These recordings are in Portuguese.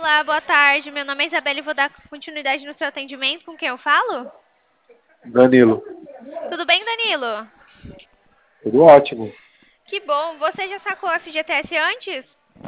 Olá, boa tarde. Meu nome é Isabela e vou dar continuidade no seu atendimento. Com quem eu falo? Danilo, Tudo bem, Danilo? tudo ótimo. Que bom. Você já sacou a FGTS antes?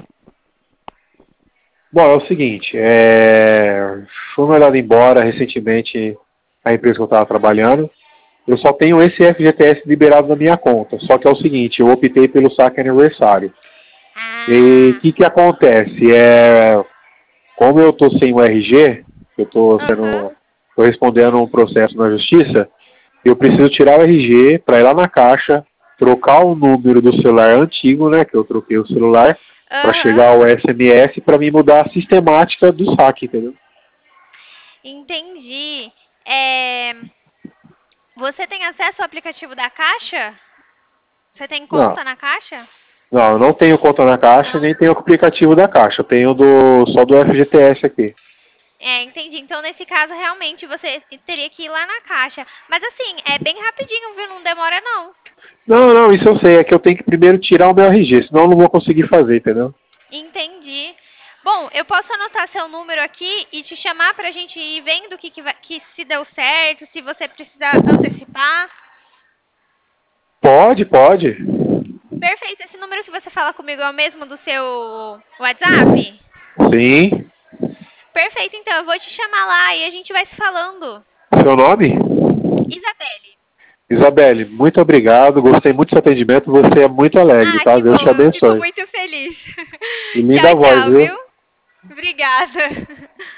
Bom, é o seguinte, fui mandado embora recentemente a empresa que eu estava trabalhando. Eu só tenho esse FGTS liberado na minha conta. Só que é o seguinte, eu optei pelo saque aniversário. E o Ah, que acontece? Como eu estou sem o RG, eu estou aham, respondendo um processo na justiça, eu preciso tirar o RG para ir lá na caixa, trocar o número do celular antigo, né, que eu troquei o celular, para aham. chegar ao SMS para me mudar a sistemática do saque, entendeu? Entendi. É, Você tem acesso ao aplicativo da Caixa? Você tem Não, conta na Caixa? não, eu não tenho conta na caixa, Não? nem tenho aplicativo da caixa, eu tenho só do FGTS aqui. Entendi. Então, nesse caso, realmente você teria que ir lá na Caixa. Mas assim, é bem rapidinho, viu? Não demora, não. Não, não, isso eu sei, é que eu tenho que primeiro tirar o meu RG, senão eu não vou conseguir fazer, entendeu? Entendi. Bom, eu posso anotar seu número aqui e te chamar para a gente ir vendo que se deu certo, se você precisar antecipar. Pode, pode. Perfeito. Esse número que você fala comigo é o mesmo do seu WhatsApp? Sim. Perfeito, então eu vou te chamar lá e a gente vai se falando. Seu nome? Isabelle. Isabelle, muito obrigado, gostei muito do seu atendimento, você é muito alegre, Ah, tá? que Deus te bom. Eu fico abençoe. muito feliz. E linda Tchau, voz, tchau, viu? viu? Obrigada.